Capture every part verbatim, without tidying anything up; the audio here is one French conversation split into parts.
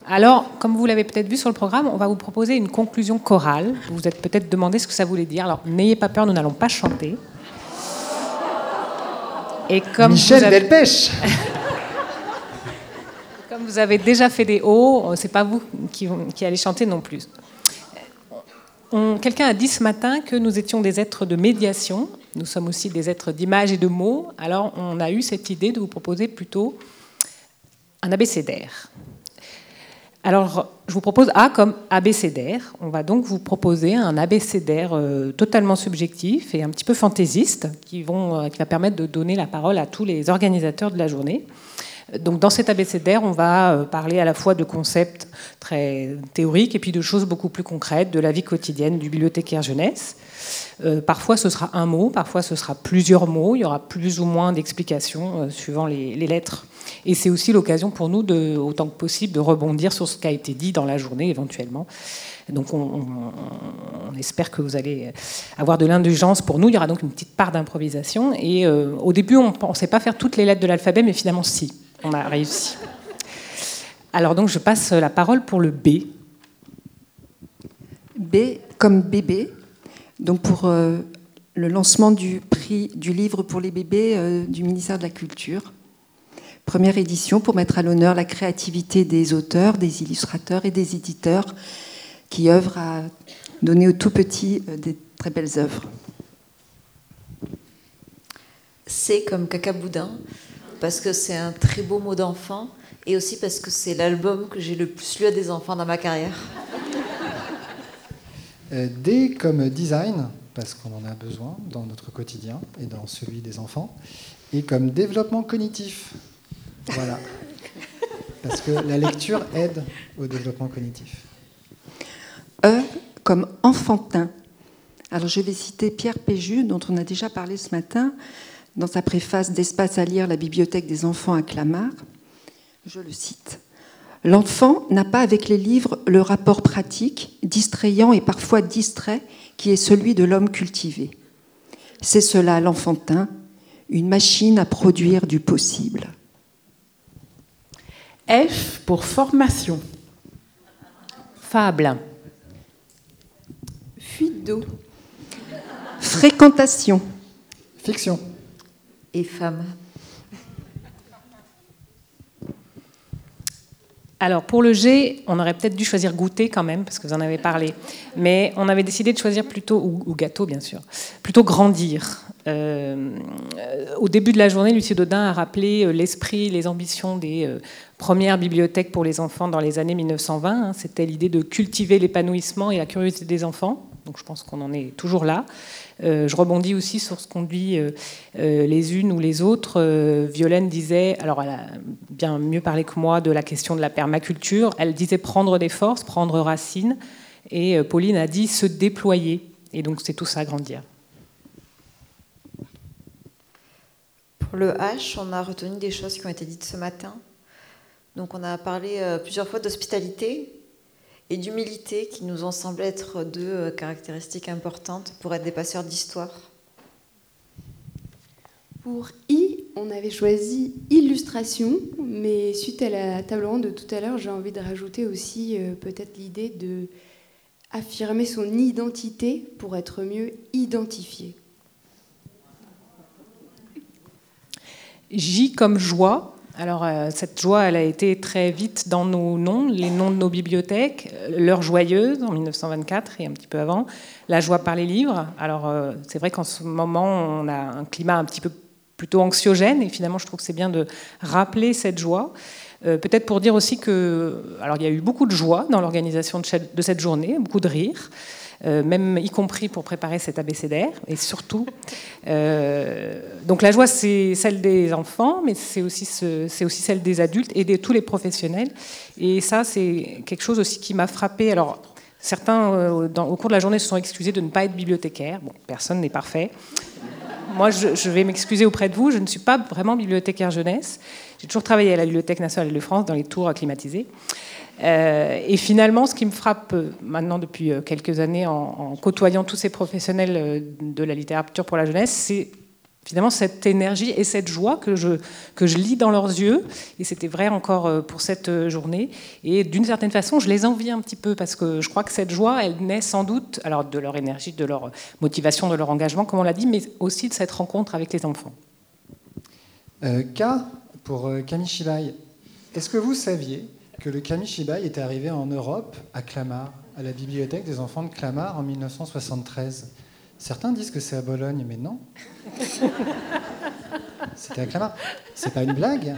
Alors, comme vous l'avez peut-être vu sur le programme, on va vous proposer une conclusion chorale. Vous vous êtes peut-être demandé ce que ça voulait dire. Alors, n'ayez pas peur, nous n'allons pas chanter. Et comme Michel vous avez... Delpech. Comme vous avez déjà fait des hauts, c'est pas vous qui, qui allez chanter non plus. On... Quelqu'un a dit ce matin que nous étions des êtres de médiation. Nous sommes aussi des êtres d'image et de mots. Alors, on a eu cette idée de vous proposer plutôt un abécédaire. Alors, je vous propose A comme abécédaire. On va donc vous proposer un abécédaire euh, totalement subjectif et un petit peu fantaisiste qui, vont, euh, qui va permettre de donner la parole à tous les organisateurs de la journée. Donc, dans cet abécédaire, on va euh, parler à la fois de concepts très théoriques et puis de choses beaucoup plus concrètes, de la vie quotidienne du bibliothécaire jeunesse. Euh, parfois, ce sera un mot, parfois, ce sera plusieurs mots. Il y aura plus ou moins d'explications euh, suivant les, les lettres. Et c'est aussi l'occasion pour nous, de, autant que possible, de rebondir sur ce qui a été dit dans la journée, éventuellement. Donc, on, on, on espère que vous allez avoir de l'indulgence pour nous. Il y aura donc une petite part d'improvisation. Et euh, au début, on ne pensait pas faire toutes les lettres de l'alphabet, mais finalement, si. On a réussi. Alors, donc, je passe la parole pour le B. B comme bébé. Donc, pour euh, le lancement du prix du livre pour les bébés euh, du ministère de la Culture. Première édition pour mettre à l'honneur la créativité des auteurs, des illustrateurs et des éditeurs qui œuvrent à donner aux tout petits des très belles œuvres. C comme cacaboudin, parce que c'est un très beau mot d'enfant et aussi parce que c'est l'album que j'ai le plus lu à des enfants dans ma carrière. D comme design, parce qu'on en a besoin dans notre quotidien et dans celui des enfants. Et comme développement cognitif. Voilà. Parce que la lecture aide au développement cognitif. E comme enfantin. Alors je vais citer Pierre Péju, dont on a déjà parlé ce matin, dans sa préface d'Espace à lire, la bibliothèque des enfants à Clamart. Je le cite. « L'enfant n'a pas avec les livres le rapport pratique, distrayant et parfois distrait, qui est celui de l'homme cultivé. C'est cela l'enfantin, une machine à produire du possible. » F pour formation. Fable. Fuite d'eau. Fréquentation. Fiction. Et femme. Alors, pour le G, on aurait peut-être dû choisir goûter quand même, parce que vous en avez parlé. Mais on avait décidé de choisir plutôt, ou, ou gâteau bien sûr, plutôt grandir. Euh, au début de la journée, Lucie Dodin a rappelé l'esprit, les ambitions des euh, premières bibliothèques pour les enfants dans les années mille neuf cent vingt. Hein. C'était l'idée de cultiver l'épanouissement et la curiosité des enfants. Donc je pense qu'on en est toujours là. Euh, je rebondis aussi sur ce qu'on dit euh, euh, les unes ou les autres. Euh, Violaine disait, alors elle a bien mieux parlé que moi de la question de la permaculture, elle disait prendre des forces, prendre racine, et euh, Pauline a dit se déployer. Et donc c'est tout ça, grandir. Pour le H, on a retenu des choses qui ont été dites ce matin. Donc on a parlé euh, plusieurs fois d'hospitalité et d'humilité qui nous ont semblé être deux caractéristiques importantes pour être des passeurs d'histoire. Pour I, on avait choisi illustration, mais suite à la table ronde de tout à l'heure, j'ai envie de rajouter aussi euh, peut-être l'idée de affirmer son identité pour être mieux identifié. J comme joie. Alors, euh, cette joie, elle a été très vite dans nos noms, les noms de nos bibliothèques. L'heure joyeuse, en mille neuf cent vingt-quatre et un petit peu avant. La joie par les livres. Alors, euh, c'est vrai qu'en ce moment, on a un climat un petit peu plutôt anxiogène. Et finalement, je trouve que c'est bien de rappeler cette joie. Euh, peut-être pour dire aussi que... Alors, il y a eu beaucoup de joie dans l'organisation de, de cette journée, beaucoup de rire. Euh, même y compris pour préparer cet abécédaire, et surtout. Euh, donc la joie, c'est celle des enfants, mais c'est aussi, ce, c'est aussi celle des adultes et de tous les professionnels. Et ça, c'est quelque chose aussi qui m'a frappée. Alors, certains, euh, dans, au cours de la journée, se sont excusés de ne pas être bibliothécaire. Bon, personne n'est parfait. Moi, je, je vais m'excuser auprès de vous. Je ne suis pas vraiment bibliothécaire jeunesse. J'ai toujours travaillé à la Bibliothèque nationale de France, dans les tours climatisées. Euh, et finalement, ce qui me frappe maintenant depuis quelques années en, en côtoyant tous ces professionnels de la littérature pour la jeunesse, c'est finalement cette énergie et cette joie que je, que je lis dans leurs yeux. Et c'était vrai encore pour cette journée. Et d'une certaine façon, je les envie un petit peu parce que je crois que cette joie, elle naît sans doute alors de leur énergie, de leur motivation, de leur engagement, comme on l'a dit, mais aussi de cette rencontre avec les enfants. Euh, K, pour euh, Kamishibai, est-ce que vous saviez que le Kamishibai était arrivé en Europe, à Clamart, à la bibliothèque des enfants de Clamart en mille neuf cent soixante-treize? Certains disent que c'est à Bologne, mais non. C'était à Clamart. C'est pas une blague.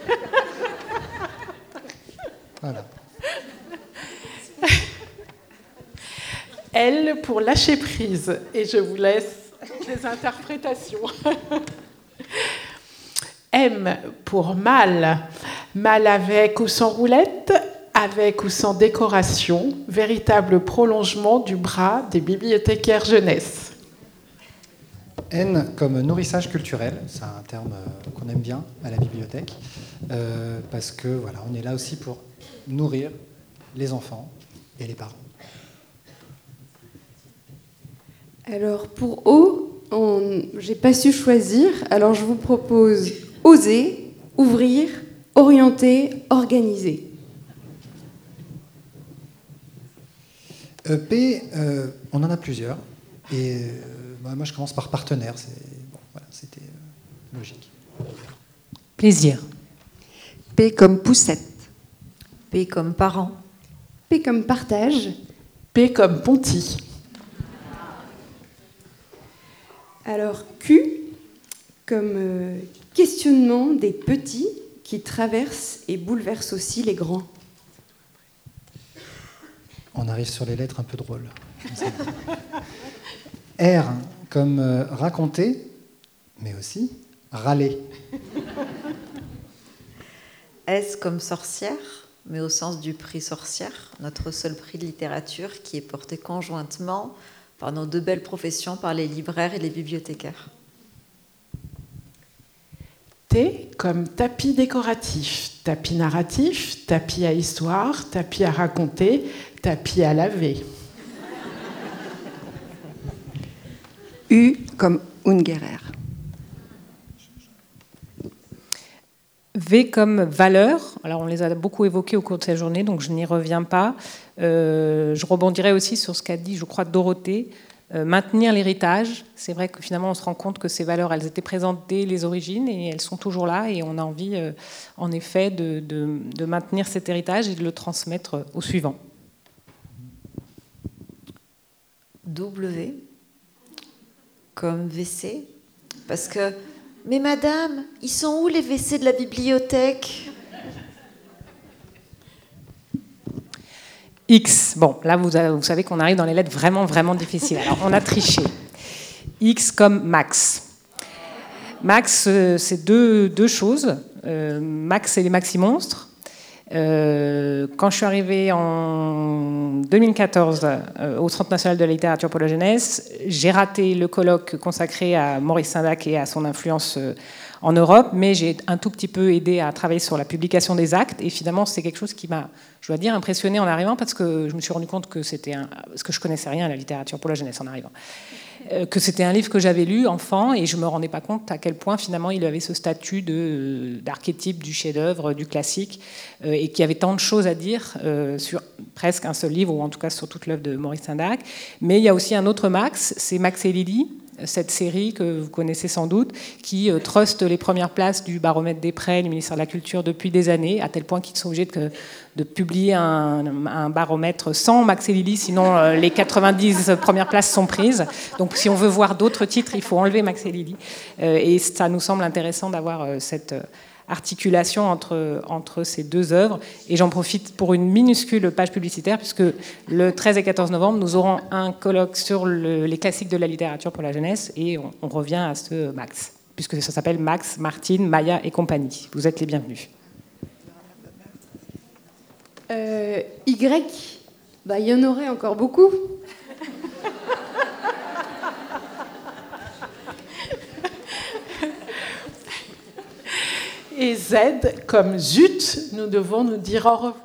Voilà. L pour lâcher prise. Et je vous laisse les interprétations. M pour mal. Mal avec ou sans roulette, avec ou sans décoration, véritable prolongement du bras des bibliothécaires jeunesse. N comme nourrissage culturel, c'est un terme qu'on aime bien à la bibliothèque, euh, parce que voilà, on est là aussi pour nourrir les enfants et les parents. Alors pour O, on... j'ai pas su choisir, alors je vous propose oser, ouvrir, orienter, organiser. E P, euh, on en a plusieurs. Et euh, moi, je commence par partenaire. C'est, bon, voilà, c'était euh, logique. Plaisir. P comme poussette. P comme parent. P comme partage. P comme Ponty. Alors Q comme euh, questionnement des petits qui traversent et bouleversent aussi les grands. On arrive sur les lettres un peu drôles. R comme euh, raconter, mais aussi râler. S comme sorcière, mais au sens du prix sorcière, notre seul prix de littérature qui est porté conjointement par nos deux belles professions, par les libraires et les bibliothécaires. T comme tapis décoratif, tapis narratif, tapis à histoire, tapis à raconter, tapis à laver. U comme Ungerer. V comme valeur. Alors on les a beaucoup évoqués au cours de cette journée, donc je n'y reviens pas. Euh, je rebondirai aussi sur ce qu'a dit, je crois, Dorothée. Euh, maintenir l'héritage. C'est vrai que finalement on se rend compte que ces valeurs, elles étaient présentes dès les origines et elles sont toujours là. Et on a envie, euh, en effet, de, de, de maintenir cet héritage et de le transmettre au suivant. W comme W C. Parce que, mais madame, ils sont où les W C de la bibliothèque ? X. Bon, là, vous, vous savez qu'on arrive dans les lettres vraiment, vraiment difficiles. Alors, on a triché. X comme Max. Max, euh, c'est deux, deux choses. Euh, Max, c'est les maxi-monstres. Euh, quand je suis arrivée en deux mille quatorze euh, au Centre national de la littérature pour la jeunesse, j'ai raté le colloque consacré à Maurice Sendak et à son influence euh, en Europe, mais j'ai un tout petit peu aidé à travailler sur la publication des actes. Et finalement, c'est quelque chose qui m'a, je dois dire, impressionné en arrivant parce que je me suis rendu compte que c'était un, parce que je connaissais rien à la littérature pour la jeunesse en arrivant. Que c'était un livre que j'avais lu enfant et je ne me rendais pas compte à quel point finalement il avait ce statut de, d'archétype du chef-d'œuvre, du classique, euh, et qu'il y avait tant de choses à dire euh, sur presque un seul livre, ou en tout cas sur toute l'œuvre de Maurice Sendak. Mais il y a aussi un autre Max, c'est Max et Lily, cette série que vous connaissez sans doute, qui euh, truste les premières places du baromètre des prêts du ministère de la Culture depuis des années, à tel point qu'ils sont obligés de, de publier un, un baromètre sans Max et Lily, sinon euh, les quatre-vingt-dix premières places sont prises. Donc si on veut voir d'autres titres, il faut enlever Max et Lily. Euh, et ça nous semble intéressant d'avoir euh, cette articulation entre, entre ces deux œuvres. Et j'en profite pour une minuscule page publicitaire, puisque le treize et quatorze novembre, nous aurons un colloque sur le, les classiques de la littérature pour la jeunesse, et on, on revient à ce Max, puisque ça s'appelle Max, Martine, Maya et compagnie. Vous êtes les bienvenus. Euh, y, bah, il y en aurait encore beaucoup. Et Z comme zut, nous devons nous dire au revoir.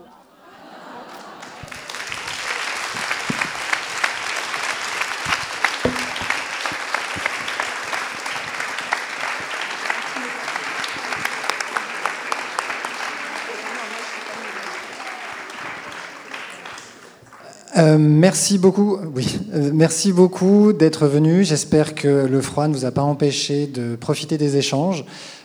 Euh, merci beaucoup, oui, euh, merci beaucoup d'être venu. J'espère que le froid ne vous a pas empêché de profiter des échanges.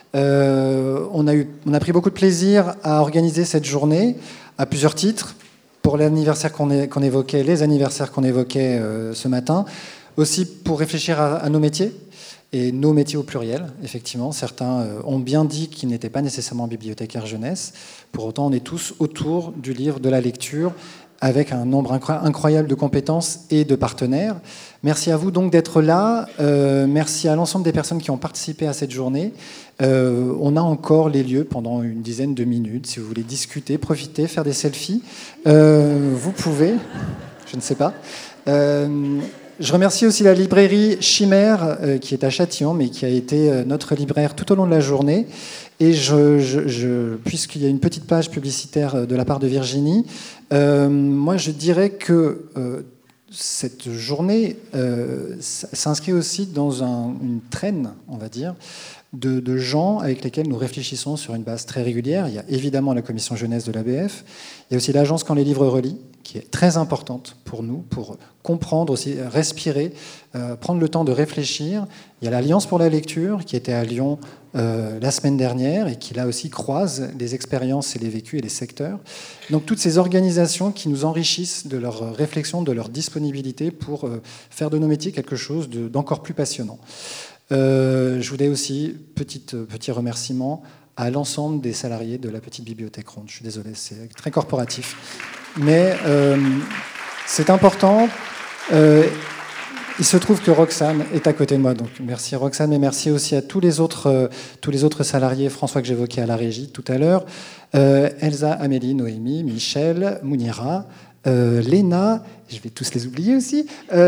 Euh, on a eu, on a pris beaucoup de plaisir à organiser cette journée à plusieurs titres. Pour l'anniversaire qu'on é- qu'on évoquait, les anniversaires qu'on évoquait euh, ce matin, aussi pour réfléchir à, à nos métiers. Et nos métiers au pluriel, effectivement. Certains euh, ont bien dit qu'ils n'étaient pas nécessairement bibliothécaires jeunesse. Pour autant, on est tous autour du livre, de la lecture, avec un nombre incroyable de compétences et de partenaires. Merci à vous donc d'être là. Euh, merci à l'ensemble des personnes qui ont participé à cette journée. Euh, on a encore les lieux pendant une dizaine de minutes. Si vous voulez discuter, profiter, faire des selfies, euh, vous pouvez. Je ne sais pas. Euh, Je remercie aussi la librairie Chimère, euh, qui est à Châtillon, mais qui a été euh, notre libraire tout au long de la journée. Et je, je, je, puisqu'il y a une petite page publicitaire de la part de Virginie, euh, moi je dirais que euh, cette journée euh, s'inscrit aussi dans un, une traîne, on va dire, de, de gens avec lesquels nous réfléchissons sur une base très régulière. Il y a évidemment la commission jeunesse de l'A B F, il y a aussi l'agence Quand les livres relient, qui est très importante pour nous, pour comprendre aussi, respirer, euh, prendre le temps de réfléchir. Il y a l'Alliance pour la lecture, qui était à Lyon euh, la semaine dernière, et qui là aussi croise les expériences et les vécus et les secteurs. Donc toutes ces organisations qui nous enrichissent de leur réflexion, de leur disponibilité pour euh, faire de nos métiers quelque chose de, d'encore plus passionnant. Euh, je voulais aussi, petite, petit remerciement à l'ensemble des salariés de la petite bibliothèque ronde. Je suis désolé, c'est très corporatif. Mais euh, c'est important. Euh, il se trouve que Roxane est à côté de moi, donc merci Roxane, mais merci aussi à tous les autres, euh, tous les autres salariés, François que j'évoquais à la régie tout à l'heure, euh, Elsa, Amélie, Noémie, Michel, Mounira, euh, Léna, je vais tous les oublier aussi,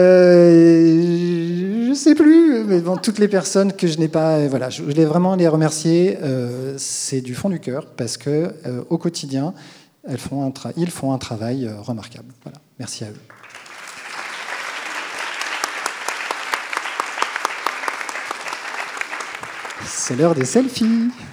euh, je ne sais plus, mais bon, toutes les personnes que je n'ai pas, euh, voilà, je voulais vraiment les remercier, euh, c'est du fond du cœur, parce que euh, au quotidien, elles font un tra- ils font un travail euh, remarquable. Voilà. Merci à eux. C'est l'heure des selfies.